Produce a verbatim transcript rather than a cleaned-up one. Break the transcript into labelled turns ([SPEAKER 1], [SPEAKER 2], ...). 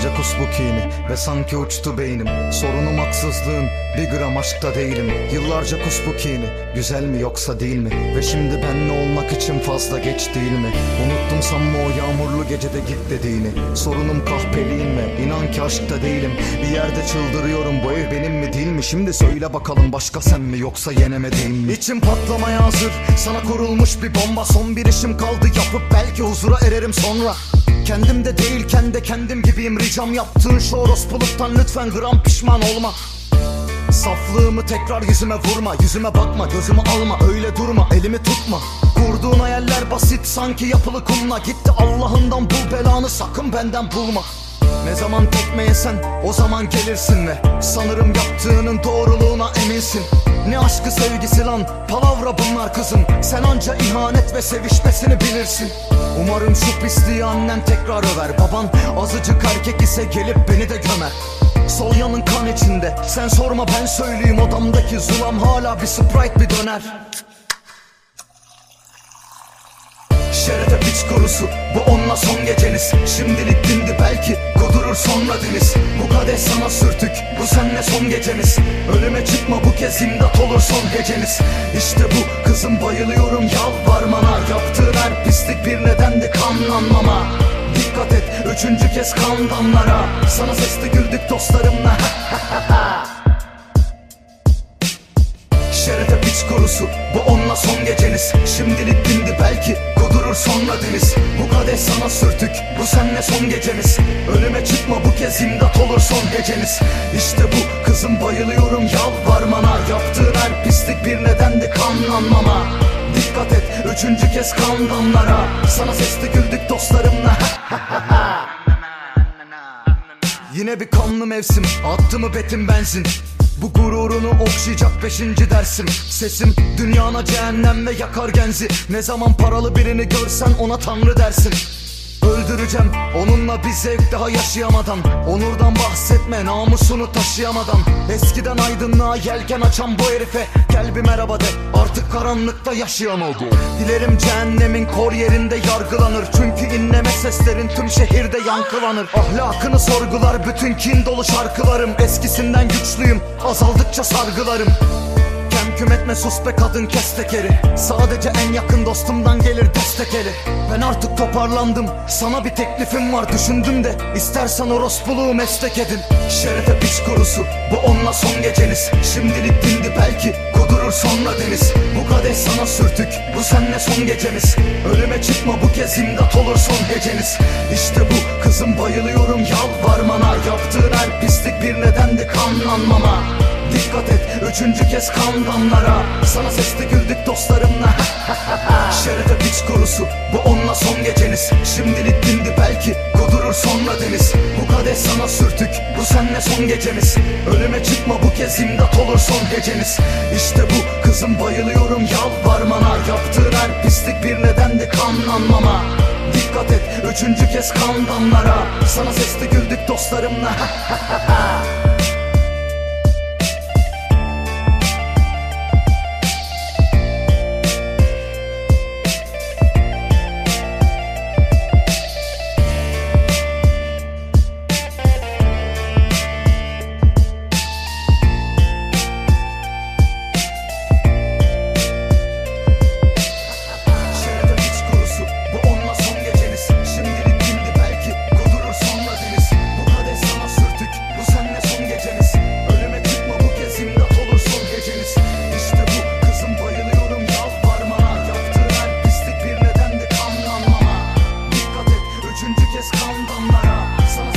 [SPEAKER 1] Yıllarca kus bu kini ve sanki uçtu beynim. Sorunum haksızlığın, bir gram aşkta değilim. Yıllarca kus bu kini, güzel mi yoksa değil mi? Ve şimdi benle olmak için fazla geç değil mi? Unuttum sanma o yağmurlu gecede git dediğini. Sorunum kahpeliğin mi? İnan ki aşkta değilim. Bir yerde çıldırıyorum, bu ev benim mi değil mi? Şimdi söyle bakalım, başka sen mi yoksa yenemediğim mi? İçim patlamaya hazır, sana kurulmuş bir bomba. Son bir işim kaldı yapıp belki huzura ererim sonra. Kendimde değilken de kendim gibiyim. Ricam yaptığın şu orospuluktan lütfen gram pişman olma. Saflığımı tekrar yüzüme vurma. Yüzüme bakma, gözümü alma, öyle durma, elimi tutma. Kurduğun hayaller basit sanki yapılı kumla. Gitti Allah'ından bul belanı, sakın benden bulma. Ne zaman tekme yesen o zaman gelirsin ve sanırım yaptığının doğruluğuna eminsin. Ne aşkı sevgisi lan, palavra bunlar kızım. Sen anca ihanet ve sevişmesini bilirsin. Umarım şu pisliği annen tekrar över. Baban azıcık erkek ise gelip beni de gömer. Sol yanın kan içinde, sen sorma ben söyleyeyim. Odamdaki zulam hala bir Sprite bir döner. Şerefe piç korusu, bu onunla son geceniz. Şimdilik dindi belki, kudurur sonra deniz. Bu kadeh sana sürtük, bu senle son gecemiz. Ölüme çıkma bu kez, imdat olur son geceniz. İşte bu kızım, bayılıyorum yalvarmana. Yaptığın her pislik bir nedendi kanlanmama. Dikkat et üçüncü kez kan damlara. Sana sesli güldük dostlarımla. Şerefe piç korusu, bu onunla son geceniz. Şimdilik dindi belki, kudurur sonra deniz. Bu kadeh sana sürtük, bu senle son gecemiz. Ölüme çıkma bu kez, imdat olur son geceniz. İşte bu kızım, bayılıyorum yalvarmana. Yaptığın her pislik bir nedendi kanlanmama. Dikkat et üçüncü kez kan damlara. Sana sesli güldük dostlarımla. Yine bir kanlı mevsim, attı mı betim benzin. Bu gururunu okşayacak beşinci dersim. Sesim dünyana cehennem ve yakar genzi. Ne zaman paralı birini görsen ona tanrı dersin. Öldüreceğim onunla bir zevk daha yaşayamadan. Onurdan bahsetme namusunu taşıyamadan. Eskiden aydınlığa yelken açan bu herife gel bir merhaba de, artık karanlıkta yaşayamadı. Dilerim cehennemin kor yerinde yargılanır. Çünkü inleme seslerin tüm şehirde yankılanır. Ahlakını sorgular bütün kin dolu şarkılarım. Eskisinden güçlüyüm, azaldıkça sargılarım. Küm etme sus be kadın, kes tekeri. Sadece en yakın dostumdan gelir destek eli. Ben artık toparlandım, sana bir teklifim var. Düşündüm de istersen orospuluğu meslek edin. Şerefe piç korusu, bu onunla son geceniz. Şimdilik dindi belki, kudurur sonra deniz. Bu kadeh sana sürtük, bu senle son gecemiz. Ölüme çıkma bu kez, imdat olur son geceniz. İşte bu kızım, bayılıyorum yalvarmana. Yaptığın her pislik bir nedendi kanlanmama. Dikkat et üçüncü kez kan damlara. Sana sesli güldük dostlarımla. Şerefe piç korusu, bu onunla son geceniz. Şimdilik dindi belki, kudurur sonra deniz. Bu kadeh sana sürtük, bu senle son gecemiz. Ölüme çıkma bu kez, imdat olur son geceniz. İşte bu kızım, bayılıyorum yalvarmana. Yaptığın her pislik bir nedendi kanlanmama. Dikkat et üçüncü kez kan damlara. Sana sesli güldük dostlarımla.
[SPEAKER 2] Üçüncü kez kan damlara. Sana